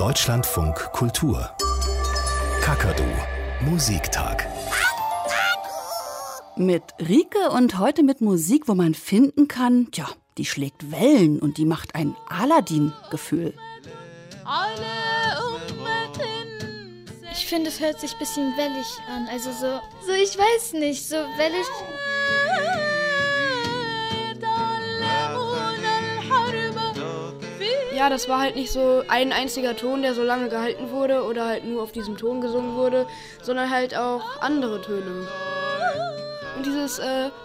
Deutschlandfunk Kultur. Kakadu Musiktag. Mit Rike und heute mit Musik, wo man finden kann, die schlägt Wellen und die macht ein Aladdin-Gefühl. Ich finde, es hört sich ein bisschen wellig an. Also so ich weiß nicht, so wellig. Ja, das war halt nicht so ein einziger Ton, der so lange gehalten wurde oder halt nur auf diesem Ton gesungen wurde, sondern halt auch andere Töne. Und dieses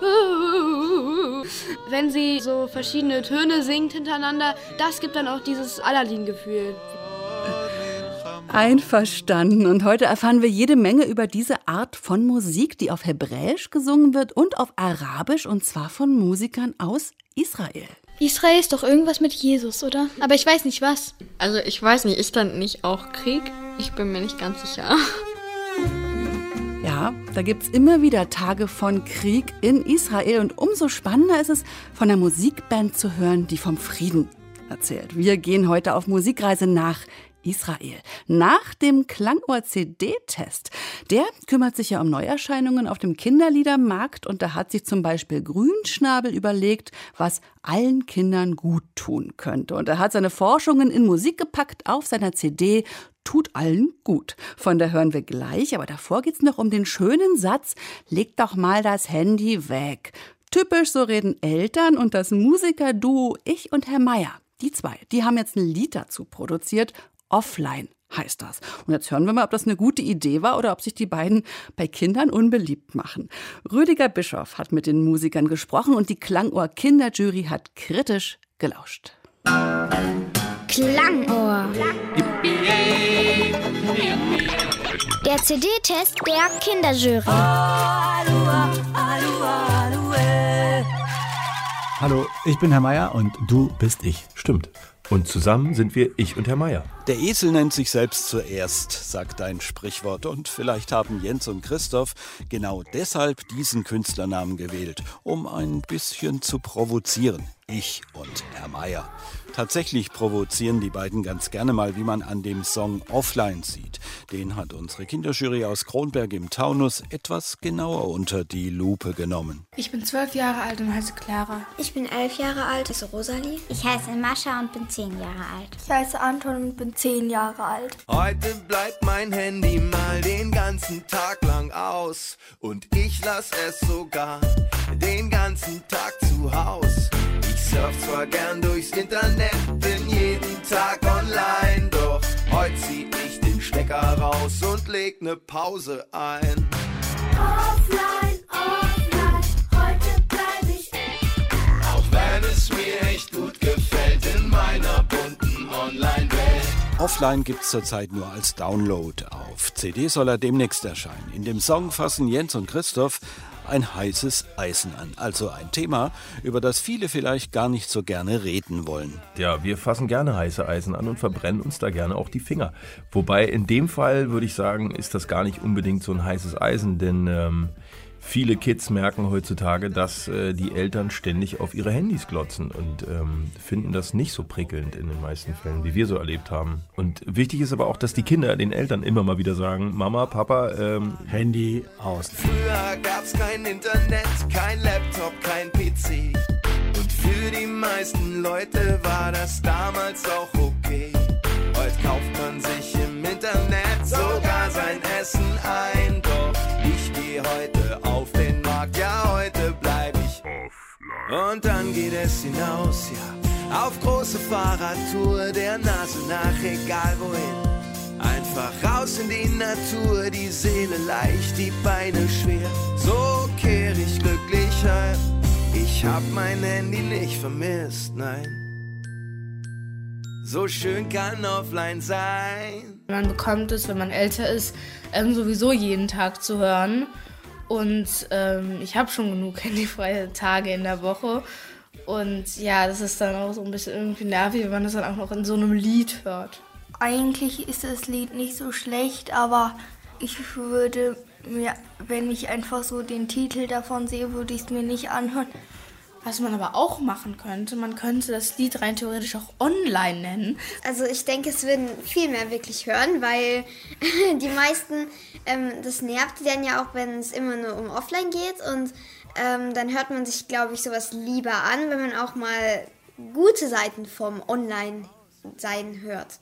wenn sie so verschiedene Töne singt hintereinander, das gibt dann auch dieses Aladdin-Gefühl. Einverstanden. Und heute erfahren wir jede Menge über diese Art von Musik, die auf Hebräisch gesungen wird und auf Arabisch, und zwar von Musikern aus Israel. Israel ist doch irgendwas mit Jesus, oder? Aber ich weiß nicht was. Also ich weiß nicht, ist dann nicht auch Krieg? Ich bin mir nicht ganz sicher. Ja, da gibt's immer wieder Tage von Krieg in Israel und umso spannender ist es, von einer Musikband zu hören, die vom Frieden erzählt. Wir gehen heute auf Musikreise nach Israel. Nach dem Klangohr-CD-Test. Der kümmert sich ja um Neuerscheinungen auf dem Kinderliedermarkt und da hat sich zum Beispiel Grünschnabel überlegt, was allen Kindern gut tun könnte. Und er hat seine Forschungen in Musik gepackt auf seiner CD Tut allen gut. Von der hören wir gleich, aber davor geht's noch um den schönen Satz, leg doch mal das Handy weg. Typisch, so reden Eltern und das Musikerduo Ich und Herr Meier. Die zwei, die haben jetzt ein Lied dazu produziert. Offline heißt das. Und jetzt hören wir mal, ob das eine gute Idee war oder ob sich die beiden bei Kindern unbeliebt machen. Rüdiger Bischoff hat mit den Musikern gesprochen und die Klangohr-Kinderjury hat kritisch gelauscht. Klangohr. Der CD-Test der Kinderjury. Hallo, ich bin Herr Meier und du bist ich. Stimmt. Und zusammen sind wir Ich und Herr Meier. Der Esel nennt sich selbst zuerst, sagt ein Sprichwort. Und vielleicht haben Jens und Christoph genau deshalb diesen Künstlernamen gewählt, um ein bisschen zu provozieren. Ich und Herr Meier. Tatsächlich provozieren die beiden ganz gerne mal, wie man an dem Song Offline sieht. Den hat unsere Kinderjury aus Kronberg im Taunus etwas genauer unter die Lupe genommen. Ich bin 12 Jahre alt und heiße Clara. Ich bin 11 Jahre alt, heiße Rosalie. Ich heiße Mascha und bin 10 Jahre alt. Ich heiße Anton und bin 10 Jahre alt. Heute bleibt mein Handy mal den ganzen Tag lang aus. Und ich lass es sogar den ganzen Tag zu Haus. Ich surf zwar gern durchs Internet, bin jeden Tag online, doch heute zieh ich den Stecker raus und leg ne Pause ein. Offline, offline, heute bleib ich auch wenn es mir echt gut gefällt in meiner bunten Online-Welt. Offline gibt's zurzeit nur als Download. Auf CD soll er demnächst erscheinen. In dem Song fassen Jens und Christoph ein heißes Eisen an. Also ein Thema, über das viele vielleicht gar nicht so gerne reden wollen. Ja, wir fassen gerne heiße Eisen an und verbrennen uns da gerne auch die Finger. Wobei in dem Fall, würde ich sagen, ist das gar nicht unbedingt so ein heißes Eisen, denn viele Kids merken heutzutage, dass die Eltern ständig auf ihre Handys glotzen und finden das nicht so prickelnd in den meisten Fällen, wie wir so erlebt haben. Und wichtig ist aber auch, dass die Kinder den Eltern immer mal wieder sagen, Mama, Papa, Handy aus. Früher gab's kein Internet, kein Laptop, kein PC. Und für die meisten Leute war das damals auch okay. Heute kauft man sich im Internet sogar sein Essen ein. Doch ich gehe heute auf den Markt, ja heute bleib ich offline. Und dann geht es hinaus, ja, auf große Fahrradtour, der Nase nach, egal wohin. Einfach raus in die Natur, die Seele leicht, die Beine schwer. So kehr ich glücklich heim, ich hab mein Handy nicht vermisst, nein. So schön kann offline sein. Man bekommt es, wenn man älter ist, sowieso jeden Tag zu hören. Und ich habe schon genug handyfreie Tage in der Woche. Und ja, das ist dann auch so ein bisschen irgendwie nervig, wenn man das dann auch noch in so einem Lied hört. Eigentlich ist das Lied nicht so schlecht, aber ich würde mir, wenn ich einfach so den Titel davon sehe, würde ich es mir nicht anhören. Was man aber auch machen könnte, man könnte das Lied rein theoretisch auch online nennen. Also ich denke, es würden viel mehr wirklich hören, weil die meisten, das nervt die dann ja auch, wenn es immer nur um Offline geht. Und dann hört man sich, glaube ich, sowas lieber an, wenn man auch mal gute Seiten vom Online-Sein hört.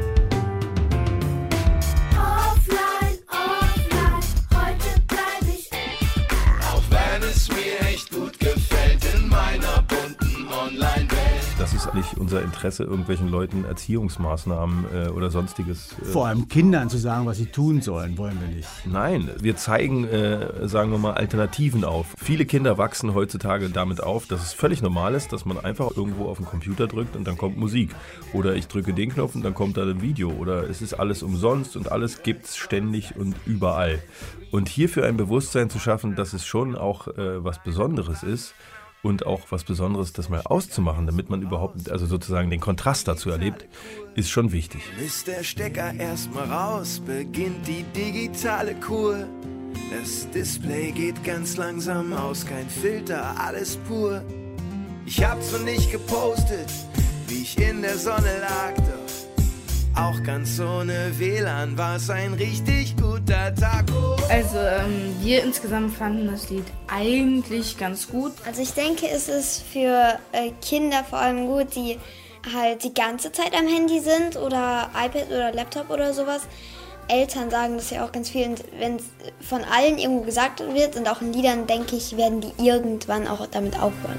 Offline, offline, heute bleib ich. Auch wenn es mir echt gut gefällt in meiner bunten Online-Welt. Das ist nicht unser Interesse, irgendwelchen Leuten Erziehungsmaßnahmen oder sonstiges. Vor allem Kindern zu sagen, was sie tun sollen, wollen wir nicht. Nein, wir zeigen, sagen wir mal, Alternativen auf. Viele Kinder wachsen heutzutage damit auf, dass es völlig normal ist, dass man einfach irgendwo auf den Computer drückt und dann kommt Musik. Oder ich drücke den Knopf und dann kommt da ein Video. Oder es ist alles umsonst und alles gibt's ständig und überall. Und hierfür ein Bewusstsein zu schaffen, dass es schon auch was Besonderes ist, und auch was Besonderes, das mal auszumachen, damit man überhaupt, also sozusagen den Kontrast dazu erlebt, ist schon wichtig. Ist der Stecker erstmal raus, beginnt die digitale Kur. Das Display geht ganz langsam aus, kein Filter, alles pur. Ich hab zwar nicht gepostet, wie ich in der Sonne lag, doch auch ganz ohne WLAN war es ein richtig guter Tag. Also wir insgesamt fanden das Lied eigentlich ganz gut. Also ich denke, es ist für Kinder vor allem gut, die halt die ganze Zeit am Handy sind oder iPad oder Laptop oder sowas. Eltern sagen das ja auch ganz viel und wenn es von allen irgendwo gesagt wird und auch in Liedern, denke ich, werden die irgendwann auch damit aufhören.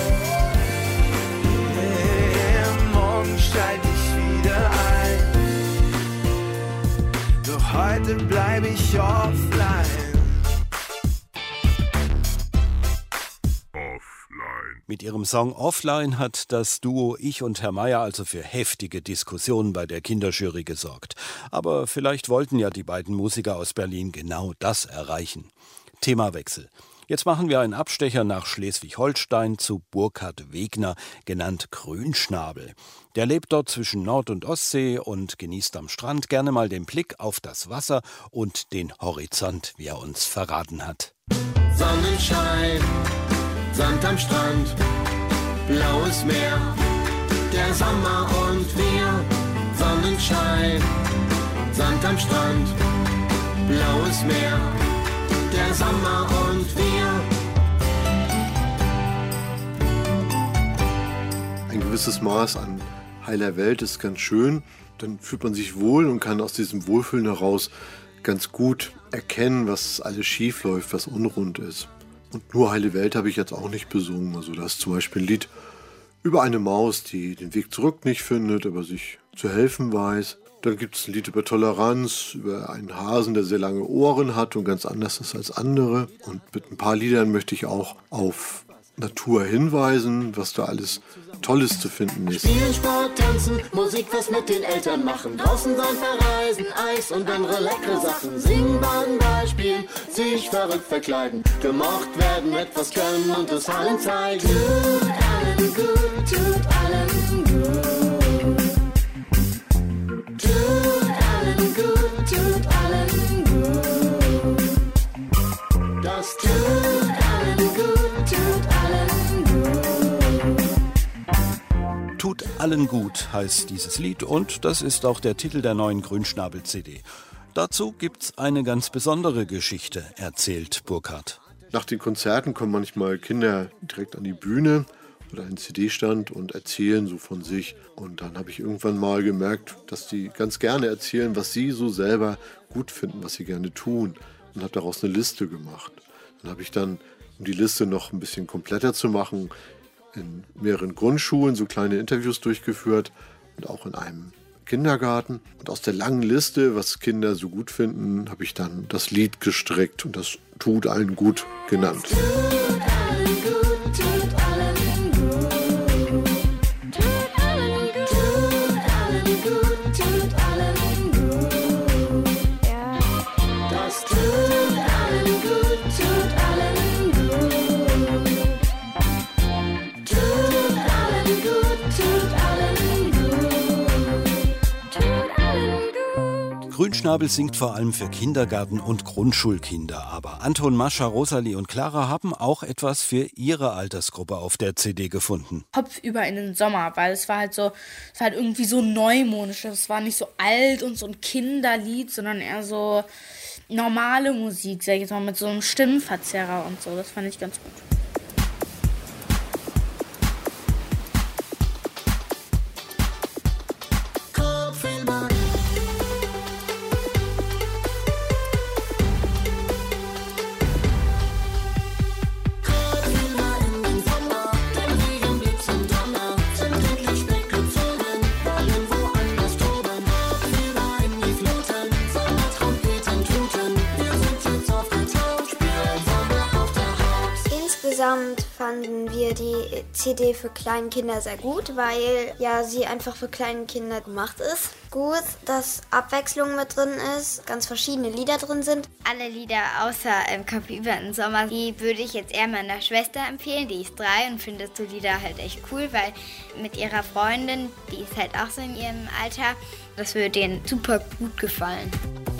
Morgen schalte ich wieder ein, doch heute bleibe ich offline. Mit ihrem Song Offline hat das Duo Ich und Herr Meier also für heftige Diskussionen bei der Kinderjury gesorgt. Aber vielleicht wollten ja die beiden Musiker aus Berlin genau das erreichen. Themawechsel. Jetzt machen wir einen Abstecher nach Schleswig-Holstein zu Burkhard Wegner, genannt Grünschnabel. Der lebt dort zwischen Nord- und Ostsee und genießt am Strand gerne mal den Blick auf das Wasser und den Horizont, wie er uns verraten hat. Sonnenschein, Sand am Strand, blaues Meer, der Sommer und wir. Sonnenschein, Sand am Strand, blaues Meer, der Sommer und wir. Ein gewisses Maß an heiler Welt ist ganz schön. Dann fühlt man sich wohl und kann aus diesem Wohlfühlen heraus ganz gut erkennen, was alles schief läuft, was unrund ist. Und nur heile Welt habe ich jetzt auch nicht besungen. Also da ist zum Beispiel ein Lied über eine Maus, die den Weg zurück nicht findet, aber sich zu helfen weiß. Dann gibt es ein Lied über Toleranz, über einen Hasen, der sehr lange Ohren hat und ganz anders ist als andere. Und mit ein paar Liedern möchte ich auch auf Natur hinweisen, was da alles Tolles zu finden ist. Spielen, Sport, tanzen, Musik, was mit den Eltern machen. Draußen sein, verreisen, Eis und andere leckere Sachen. Singen, baden, Ball spielen, sich verrückt verkleiden. Gemocht werden, etwas können und es allen zeigen. Tut allen gut, tut allen gut. Tut allen gut, tut allen gut. Das tut allen gut, tut allen gut. Tut allen gut heißt dieses Lied und das ist auch der Titel der neuen Grünschnabel-CD. Dazu gibt's eine ganz besondere Geschichte, erzählt Burkhard. Nach den Konzerten kommen manchmal Kinder direkt an die Bühne oder einen CD-Stand und erzählen so von sich. Und dann habe ich irgendwann mal gemerkt, dass die ganz gerne erzählen, was sie so selber gut finden, was sie gerne tun. Und habe daraus eine Liste gemacht. Dann habe ich dann, um die Liste noch ein bisschen kompletter zu machen, in mehreren Grundschulen so kleine Interviews durchgeführt und auch in einem Kindergarten. Und aus der langen Liste, was Kinder so gut finden, habe ich dann das Lied gestrickt und das Tut allen gut genannt. Grünschnabel singt vor allem für Kindergarten- und Grundschulkinder. Aber Anton, Mascha, Rosalie und Clara haben auch etwas für ihre Altersgruppe auf der CD gefunden. Kopfüber in den Sommer, weil es war halt irgendwie so neumodisch. Es war nicht so alt und so ein Kinderlied, sondern eher so normale Musik, sag ich jetzt mal, mit so einem Stimmenverzerrer und so. Das fand ich ganz gut. Insgesamt fanden wir die CD für kleine Kinder sehr gut, weil ja sie einfach für kleine Kinder gemacht ist. Gut, dass Abwechslung mit drin ist, ganz verschiedene Lieder drin sind. Alle Lieder außer Kopfüber im Sommer, die würde ich jetzt eher meiner Schwester empfehlen. Die ist 3 und findet so Lieder halt echt cool, weil mit ihrer Freundin, die ist halt auch so in ihrem Alter, das würde denen super gut gefallen.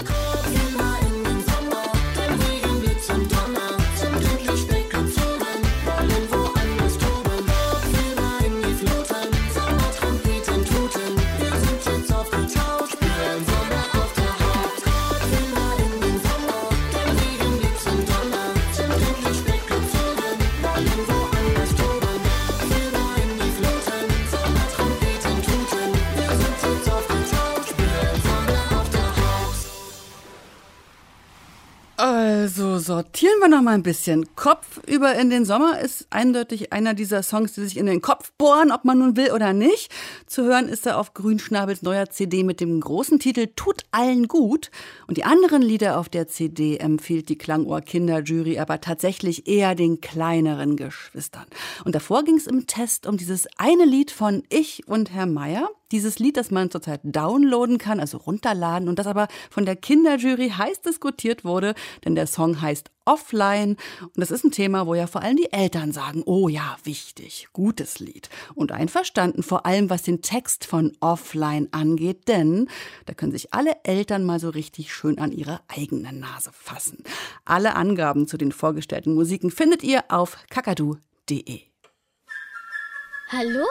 Also sortieren wir noch mal ein bisschen. Kopfüber in den Sommer ist eindeutig einer dieser Songs, die sich in den Kopf bohren, ob man nun will oder nicht. Zu hören ist er auf Grünschnabels neuer CD mit dem großen Titel Tut allen gut. Und die anderen Lieder auf der CD empfiehlt die Klangohr-Kinderjury aber tatsächlich eher den kleineren Geschwistern. Und davor ging es im Test um dieses eine Lied von Ich und Herr Meier. Dieses Lied, das man zurzeit downloaden kann, also runterladen, und das aber von der Kinderjury heiß diskutiert wurde, denn der Song heißt Offline. Und das ist ein Thema, wo ja vor allem die Eltern sagen, oh ja, wichtig, gutes Lied. Und einverstanden, vor allem was den Text von Offline angeht, denn da können sich alle Eltern mal so richtig schön an ihre eigene Nase fassen. Alle Angaben zu den vorgestellten Musiken findet ihr auf kakadu.de. Hallo?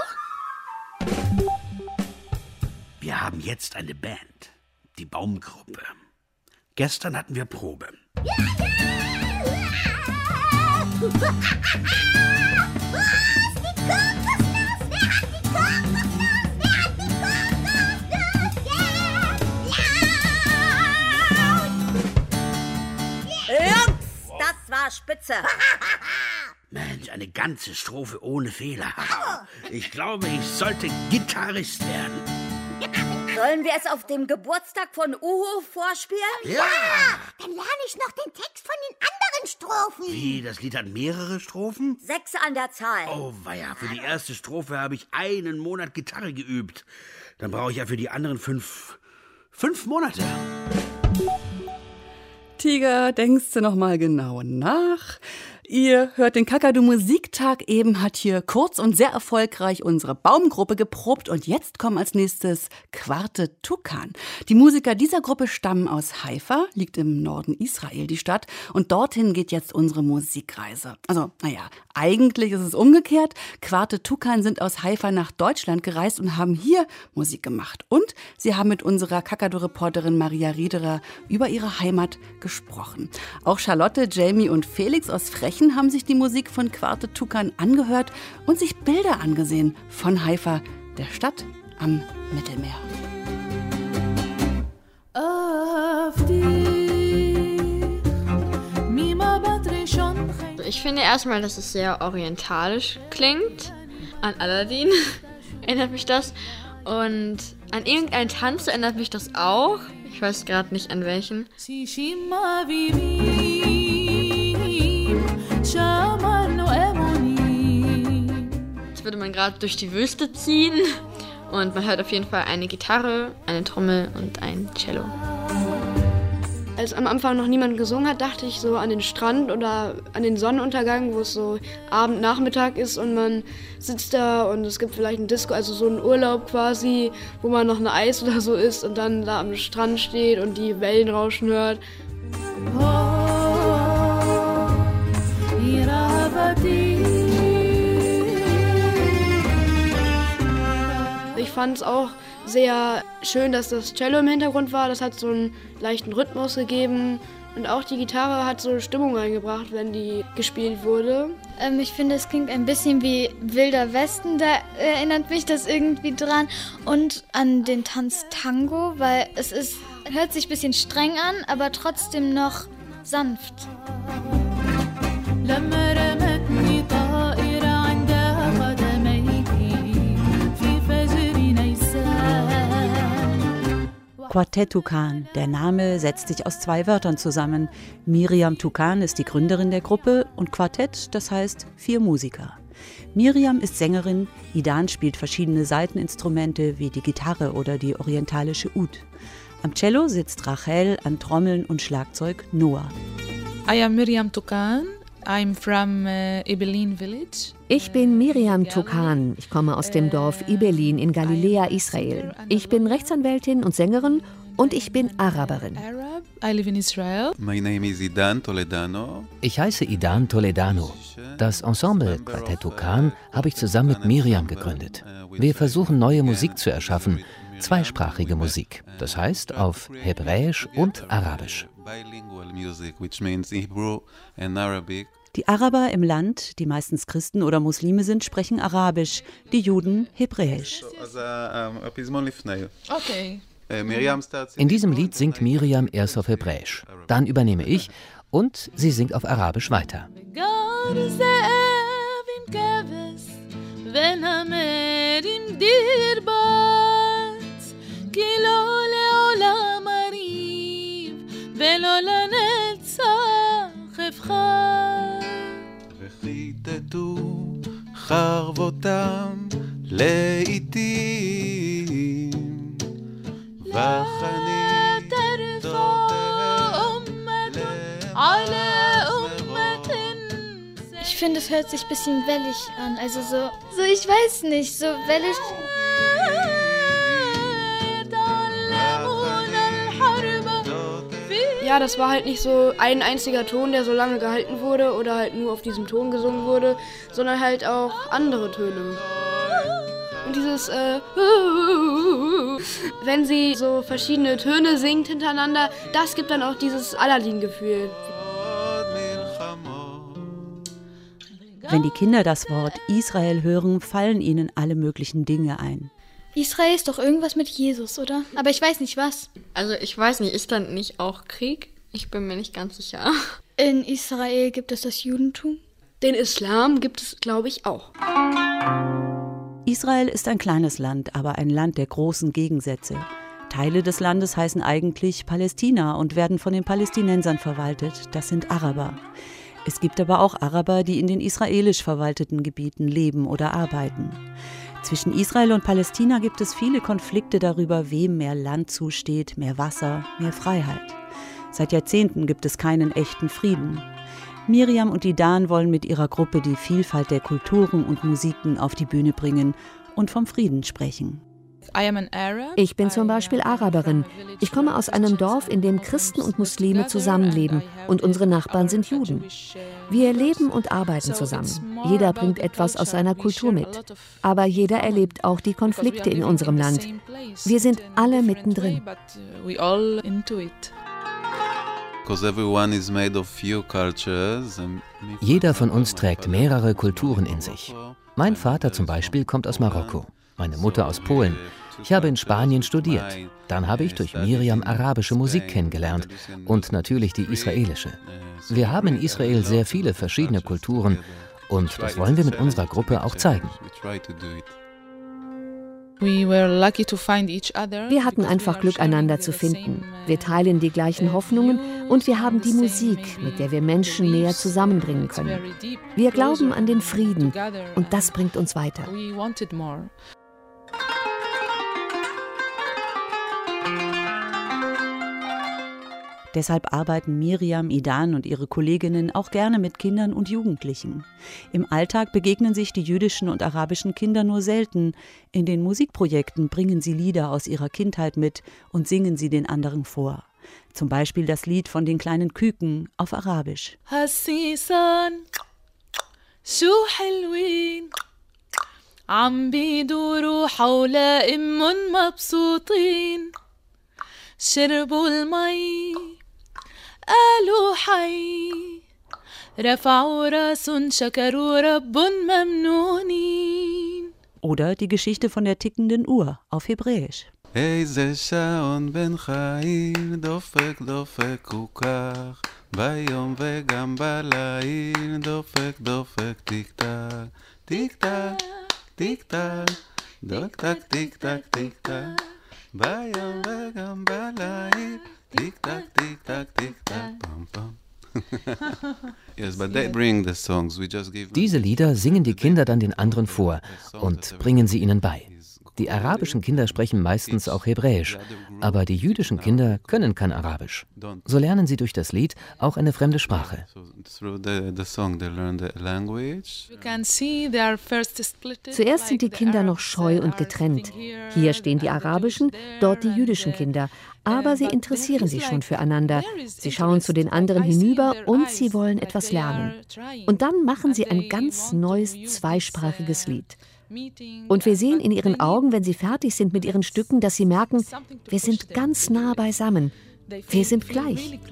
Wir haben jetzt eine Band, die Baumgruppe. Gestern hatten wir Probe. Jungs, das war spitze. Mensch, eine ganze Strophe ohne Fehler. Ich glaube, ich sollte Gitarrist werden. Sollen wir es auf dem Geburtstag von Uhu vorspielen? Ja! Dann lerne ich noch den Text von den anderen Strophen. Wie, das Lied hat mehrere Strophen? 6 an der Zahl. Oh weia, für die erste Strophe habe ich 1 Monat Gitarre geübt. Dann brauche ich ja für die anderen 5 Monate. Tiger, denkst du noch mal genau nach? Ihr hört den Kakadu-Musiktag. Eben hat hier kurz und sehr erfolgreich unsere Baumgruppe geprobt. Und jetzt kommen als nächstes Quartet Tukan. Die Musiker dieser Gruppe stammen aus Haifa, liegt im Norden Israel die Stadt. Und dorthin geht jetzt unsere Musikreise. Also, naja, eigentlich ist es umgekehrt. Quartet Tukan sind aus Haifa nach Deutschland gereist und haben hier Musik gemacht. Und sie haben mit unserer Kakadu-Reporterin Maria Riederer über ihre Heimat gesprochen. Auch Charlotte, Jamie und Felix aus Frechen haben sich die Musik von Quartet Tukan angehört und sich Bilder angesehen von Haifa, der Stadt am Mittelmeer. Ich finde erstmal, dass es sehr orientalisch klingt. An Aladdin erinnert mich das. Und an irgendeinen Tanz erinnert mich das auch. Ich weiß gerade nicht an welchen. Jetzt würde man gerade durch die Wüste ziehen und man hört auf jeden Fall eine Gitarre, eine Trommel und ein Cello. Als am Anfang noch niemand gesungen hat, dachte ich so an den Strand oder an den Sonnenuntergang, wo es so Abend, Nachmittag ist und man sitzt da und es gibt vielleicht ein Disco, also so einen Urlaub quasi, wo man noch ein Eis oder so isst und dann da am Strand steht und die Wellen rauschen hört. Ich fand es auch sehr schön, dass das Cello im Hintergrund war. Das hat so einen leichten Rhythmus gegeben. Und auch die Gitarre hat so Stimmung reingebracht, wenn die gespielt wurde. Ich finde, es klingt ein bisschen wie Wilder Westen. Da erinnert mich das irgendwie dran. Und an den Tanz Tango, weil hört sich ein bisschen streng an, aber trotzdem noch sanft. Quartett Tukan. Der Name setzt sich aus 2 Wörtern zusammen. Miriam Tukan ist die Gründerin der Gruppe und Quartett, das heißt 4 Musiker. Miriam ist Sängerin, Idan spielt verschiedene Saiteninstrumente wie die Gitarre oder die orientalische Oud. Am Cello sitzt Rachel, an Trommeln und Schlagzeug Noah. I am Miriam Tukan. I'm from Ibelin Village. Ich bin Miriam Tukan. Ich komme aus dem Dorf Ibelin in Galiläa, Israel. Ich bin Rechtsanwältin und Sängerin und ich bin Araberin. I live in Israel. My name is Idan Toledano. Ich heiße Idan Toledano. Das Ensemble Quartett Tukan habe ich zusammen mit Miriam gegründet. Wir versuchen, neue Musik zu erschaffen, zweisprachige Musik. Das heißt auf Hebräisch und Arabisch. Die Araber im Land, die meistens Christen oder Muslime sind, sprechen Arabisch, die Juden Hebräisch. Okay. In diesem Lied singt Miriam erst auf Hebräisch, dann übernehme ich und sie singt auf Arabisch weiter. חרבותם לעתים וחנית Ich finde, es hört sich ein bisschen wellig an. Also so ich weiß nicht, so wellig. Ja, das war halt nicht so ein einziger Ton, der so lange gehalten wurde oder halt nur auf diesem Ton gesungen wurde, sondern halt auch andere Töne. Und dieses wenn sie so verschiedene Töne singt hintereinander, das gibt dann auch dieses Aladdin-Gefühl. Wenn die Kinder das Wort Israel hören, fallen ihnen alle möglichen Dinge ein. Israel ist doch irgendwas mit Jesus, oder? Aber ich weiß nicht, was. Also ich weiß nicht, ist dann nicht auch Krieg? Ich bin mir nicht ganz sicher. In Israel gibt es das Judentum? Den Islam gibt es, glaube ich, auch. Israel ist ein kleines Land, aber ein Land der großen Gegensätze. Teile des Landes heißen eigentlich Palästina und werden von den Palästinensern verwaltet. Das sind Araber. Es gibt aber auch Araber, die in den israelisch verwalteten Gebieten leben oder arbeiten. Zwischen Israel und Palästina gibt es viele Konflikte darüber, wem mehr Land zusteht, mehr Wasser, mehr Freiheit. Seit Jahrzehnten gibt es keinen echten Frieden. Miriam und Idan wollen mit ihrer Gruppe die Vielfalt der Kulturen und Musiken auf die Bühne bringen und vom Frieden sprechen. Ich bin zum Beispiel Araberin. Ich komme aus einem Dorf, in dem Christen und Muslime zusammenleben und unsere Nachbarn sind Juden. Wir leben und arbeiten zusammen. Jeder bringt etwas aus seiner Kultur mit. Aber jeder erlebt auch die Konflikte in unserem Land. Wir sind alle mittendrin. Jeder von uns trägt mehrere Kulturen in sich. Mein Vater zum Beispiel kommt aus Marokko, meine Mutter aus Polen. Ich habe in Spanien studiert. Dann habe ich durch Miriam arabische Musik kennengelernt und natürlich die israelische. Wir haben in Israel sehr viele verschiedene Kulturen und das wollen wir mit unserer Gruppe auch zeigen. Wir hatten einfach Glück, einander zu finden. Wir teilen die gleichen Hoffnungen und wir haben die Musik, mit der wir Menschen näher zusammenbringen können. Wir glauben an den Frieden und das bringt uns weiter. Deshalb arbeiten Miriam, Idan und ihre Kolleginnen auch gerne mit Kindern und Jugendlichen. Im Alltag begegnen sich die jüdischen und arabischen Kinder nur selten. In den Musikprojekten bringen sie Lieder aus ihrer Kindheit mit und singen sie den anderen vor. Zum Beispiel das Lied von den kleinen Küken auf Arabisch. هالسيسان شو حلوين عم بيدوروا حول مبسوطين شربوا المي قالوا حي رفعوا راس شكروا رب ممنونين. Oder die Geschichte von der tickenden Uhr auf Hebräisch. איזה שעון בין חיים דופק דופק וכך ביום וגם בליל דופק דופק טיק טק טיק טק טיק טק דוק טק טיק טק טיק טק ביום וגם בליל טיק טק טיק טק טיק טק פם פם. Diese Lieder singen die Kinder dann den anderen vor und bringen sie ihnen bei. Die arabischen Kinder sprechen meistens auch Hebräisch, aber die jüdischen Kinder können kein Arabisch. So lernen sie durch das Lied auch eine fremde Sprache. Zuerst sind die Kinder noch scheu und getrennt. Hier stehen die arabischen, dort die jüdischen Kinder. Aber sie interessieren sich schon füreinander. Sie schauen zu den anderen hinüber und sie wollen etwas lernen. Und dann machen sie ein ganz neues zweisprachiges Lied. Und wir sehen in ihren Augen, wenn sie fertig sind mit ihren Stücken, dass sie merken, wir sind ganz nah beisammen. Wir sind gleich.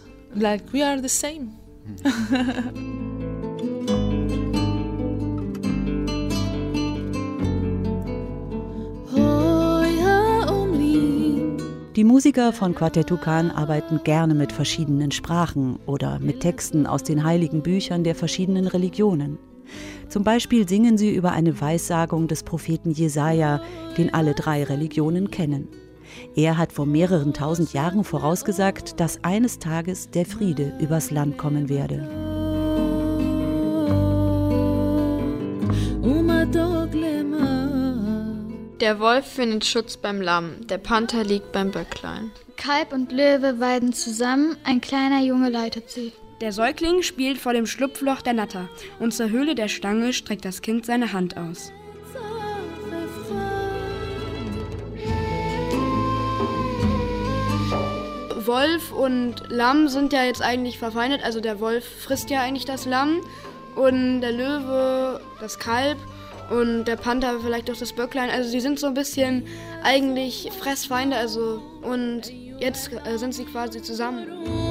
Die Musiker von Quartet Tukan arbeiten gerne mit verschiedenen Sprachen oder mit Texten aus den heiligen Büchern der verschiedenen Religionen. Zum Beispiel singen sie über eine Weissagung des Propheten Jesaja, den alle 3 Religionen kennen. Er hat vor mehreren 1000 Jahren vorausgesagt, dass eines Tages der Friede übers Land kommen werde. Der Wolf findet Schutz beim Lamm, der Panther liegt beim Böcklein. Kalb und Löwe weiden zusammen, ein kleiner Junge leitet sie. Der Säugling spielt vor dem Schlupfloch der Natter und zur Höhle der Stange streckt das Kind seine Hand aus. Wolf und Lamm sind ja jetzt eigentlich verfeindet, also der Wolf frisst ja eigentlich das Lamm und der Löwe das Kalb und der Panther vielleicht auch das Böcklein. Also sie sind so ein bisschen eigentlich Fressfeinde, also und jetzt sind sie quasi zusammen.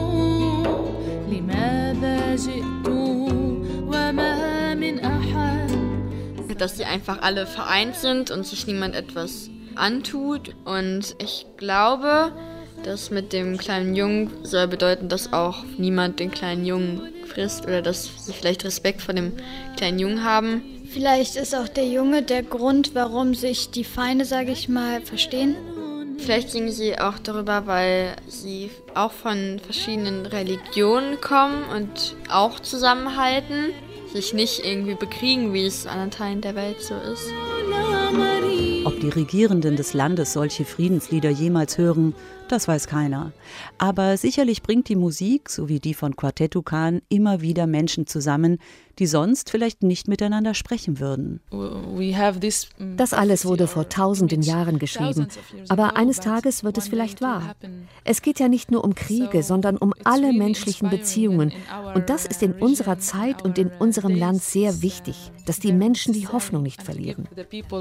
Dass sie einfach alle vereint sind und sich niemand etwas antut. Und ich glaube, das mit dem kleinen Jungen soll bedeuten, dass auch niemand den kleinen Jungen frisst oder dass sie vielleicht Respekt vor dem kleinen Jungen haben. Vielleicht ist auch der Junge der Grund, warum sich die Feinde, sage ich mal, verstehen. Vielleicht singen sie auch darüber, weil sie auch von verschiedenen Religionen kommen und auch zusammenhalten, sich nicht irgendwie bekriegen, wie es an anderen Teilen der Welt so ist. Ob die Regierenden des Landes solche Friedenslieder jemals hören, das weiß keiner. Aber sicherlich bringt die Musik, so wie die von Quartet Tukan, immer wieder Menschen zusammen, die sonst vielleicht nicht miteinander sprechen würden. Das alles wurde vor tausenden Jahren geschrieben, aber eines Tages wird es vielleicht wahr. Es geht ja nicht nur um Kriege, sondern um alle menschlichen Beziehungen. Und das ist in unserer Zeit und in unserem Land sehr wichtig, dass die Menschen die Hoffnung nicht verlieren.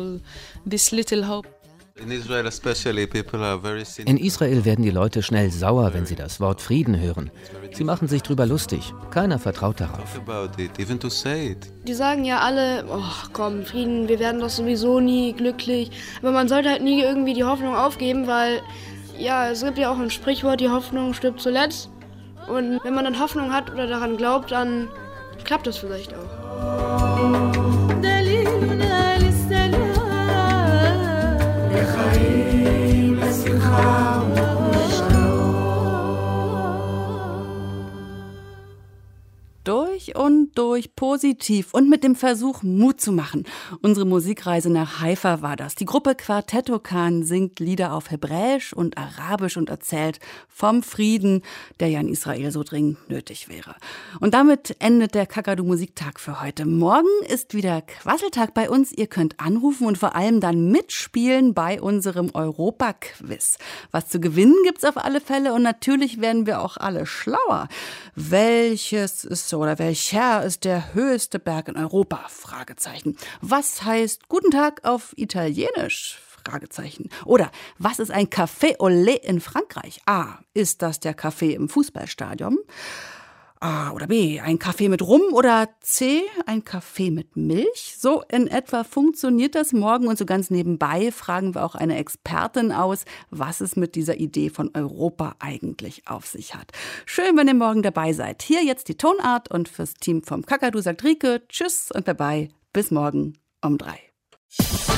In Israel werden die Leute schnell sauer, wenn sie das Wort Frieden hören. Sie machen sich drüber lustig. Keiner vertraut darauf. Die sagen ja alle, oh komm, Frieden, wir werden doch sowieso nie glücklich. Aber man sollte halt nie irgendwie die Hoffnung aufgeben, weil ja, es gibt ja auch ein Sprichwort, die Hoffnung stirbt zuletzt. Und wenn man dann Hoffnung hat oder daran glaubt, dann klappt das vielleicht auch. Durch durch und durch positiv und mit dem Versuch, Mut zu machen. Unsere Musikreise nach Haifa war das. Die Gruppe Quartetto Khan singt Lieder auf Hebräisch und Arabisch und erzählt vom Frieden, der ja in Israel so dringend nötig wäre. Und damit endet der Kakadu-Musiktag für heute. Morgen ist wieder Quasseltag bei uns. Ihr könnt anrufen und vor allem dann mitspielen bei unserem Europa-Quiz. Was zu gewinnen gibt's auf alle Fälle und natürlich werden wir auch alle schlauer. Welches ist oder welcher ist der höchste Berg in Europa? Fragezeichen. Was heißt Guten Tag auf Italienisch? Fragezeichen. Oder was ist ein Café au lait in Frankreich? A. Ist das der Kaffee im Fußballstadion? A oder B, ein Kaffee mit Rum oder C, ein Kaffee mit Milch? So in etwa funktioniert das morgen und so ganz nebenbei fragen wir auch eine Expertin aus, was es mit dieser Idee von Europa eigentlich auf sich hat. Schön, wenn ihr morgen dabei seid. Hier jetzt die Tonart und fürs Team vom Kakadu sagt Rike Tschüss und bye bye. Bis morgen um 3.